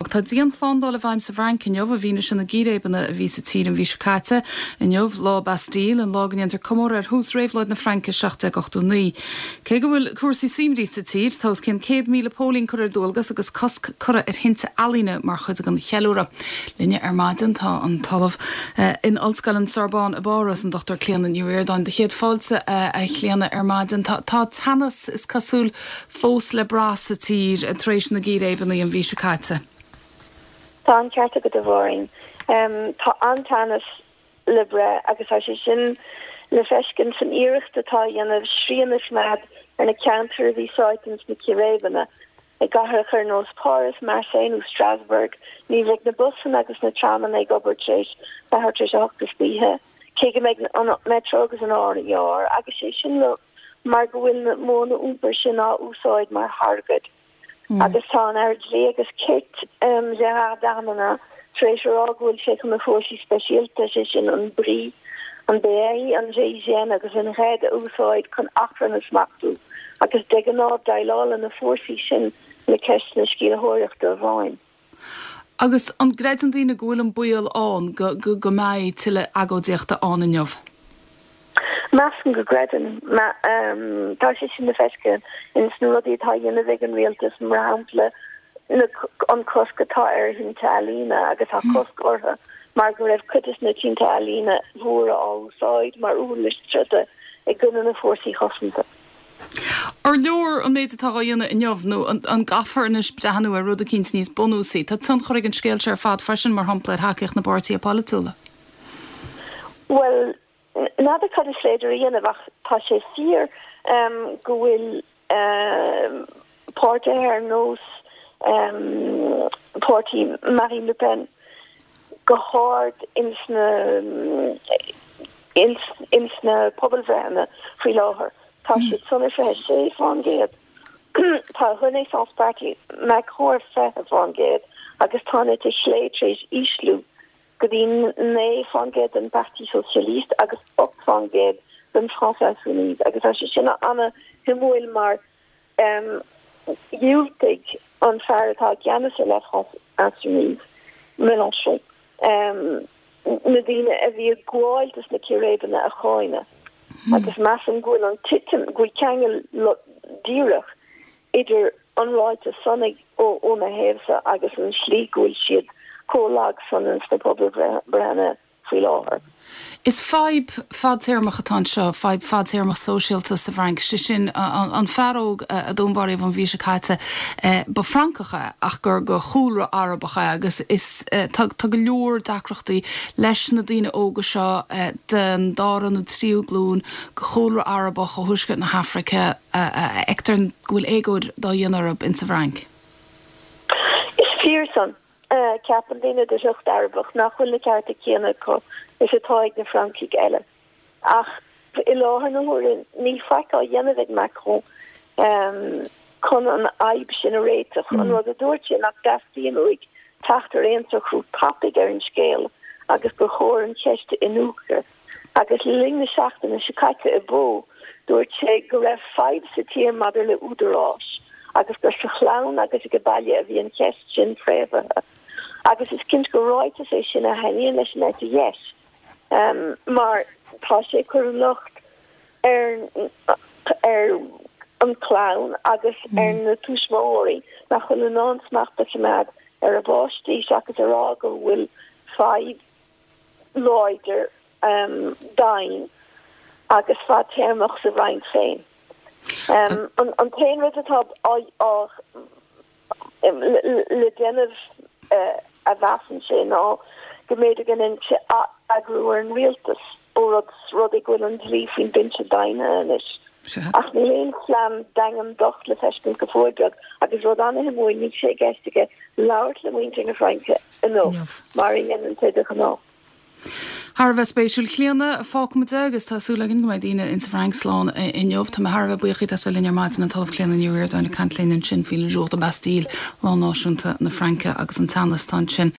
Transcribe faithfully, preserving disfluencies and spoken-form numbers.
tá díon chlándal a bhaim sa bhrein cinneomh a bhína sin na gírébanna a bhí sa tír an bhí se caite inneomh lá Bastille an lágan idir comór ar hús réimhleid na Franca seachta ochtú ní. Cé go bhfuil cuasaí simrí sa tír, tá cin céad míle pólín chur ar dulgas agus cosc chura ar hinta alína mar chud an cheúra. Linne ar maidin tá an talamh in Olscail an Sorbonne a báras an Doctor Cléanan Uirdain de chéad fáilsa a chléanana ar maidin tá tanas is casúil fós le bras sa tír a tréis na gírébanna an bhí se caite. Tá an cearta go bhóring. Tá antanas le bre agus á sé sin le feiscin san iireachta tá dhéanamh sríanas mead ar na counter bhí sáitins na cirébanna. I gahar chur nos Paris, Marseille ou Strasbourg, ní bheith na busan agus na traman ag obertréis ba hartréis achtas bíthe. Cé go méid an metro agus an ára jaar, agus sé sin le mar go bhfuil na móna úmper sin á úsáid mar hargad. Mm. Agus tá an aird agus céit um, le dána tréis ághfuil sé chun na fórsí speisialta sé sin an brí, an bé, an J agus an réad úsáid chun achran na smachtú. Agus de an ná dailá an na fórsí sin le ceist na scíle hóireachta a bháin. Agus an gréid an dtína ghfuil an buil an go go go maid tiile agódíochta an inneomh. Meascan go greidan tá sé sin na feisce in snúladí tá dhéana bheith an rialtas mar hapla an coscatá ar hinta alína agus tá cosc ortha mar go raibh cutas na tinta alína mhóra áúsáid mar úlistrada ag gunna na fórsaí chosanta. Ar leor an méid atá dhéanana inneomh nó an gafar in brehanú a rud a cíns níos bonúsaí, tá tun choirigh an scéilte ar fad freisin mar hampla haceach na báirtaí a palúla. Well, nada cad is léidir dhéanamh tá sé sir um, go bhfuil um, páirte ar nós um, pártaí Marine Le Pen go háard ins na ins, ins na pobalbhreanna faoi láthair. Tá si sunna fe sé fáin géad. Tá hunna Party Macron fe a fáin géad agus tána te sléitréis íslú go dtí né fáin géad an Parti Socialiste agus op fáin géad den Français Insoumise agus tá si sinna anna himúil mar um, dúltaigh an fearrtá ceanna sa le France Insoumise Mélenchon um, na dtíine a bhí gháiltas na cirébanna a cháine. Agus mass an gúil an titim gúil ceangel díirech idir anráite sonnig ó ó na héimsa agus an slí gúil siad cólag sonnans na pobl brenne faoi láthair. Is feib fadtéirmach atá seo, feib fadtéirmach sóisialta sa Frank si sin an fearóg a dúnbáiríomh an bhí se caite ba Francacha ach gur go chúra Arabacha agus is tá go leor dacrochtaí leis na dtíine óga seo den dáran nó tríú glún go chúra Arabach a thuisce na Hafrica ectar ghfuil égóid dá dhéanarab in sa Frank. Is fearsome. Uh, ceapan daine de seocht Arbach nach chuil le cearta céanna có is atáid na Frankig eile. Ach i láthair na húrin ní feiceá dhéanamh Macron um, chun an aib sin a réiteach mm. an rud a dúirte nach gastíon uig taachtar réonach chrú papig ar an scéal agus go chóir an ceiste inúchar agus ling na seachtain na sicaice i bó dúirt sé go raibh feib sa tír madidir le údarrás agus gur sa chlán agus i go bailile a bhí an ceist sin fréimhethe. Agus is kind go ráite sé sin a haíon leis an éidir yes. Um, mar tá sé chur lucht ar ar an clán agus mm. ar na túismóirí nach chun an ansmachta mead ar a báistí agus ará go bhfuil feib láidir um, dain agus fá téirmach sa bhaint féin. Um, an an tain rud atá á le déanamh a bhean sin á go méidir gan in se agrúar an rialtas ó rud rud ag bhfuil an dlí fin binse daine inis. Ach ní léon flam dangam docht le feiscin go fóideag agus rud anna himúil ní sé geistige labhart le muintir na Franca inó mar in an teidir go ná. Harbh spéisiúil cléanna fácmide agus tásúlagin go maid daine in sa Frankslán inneomh tá Harbh buchaí as bhfuil inar maidin an taobh cléanna Uirdain na cantlíonn sin fíle Jóta Bastille lá náisiúnta na Franca agus an tannas tan sin.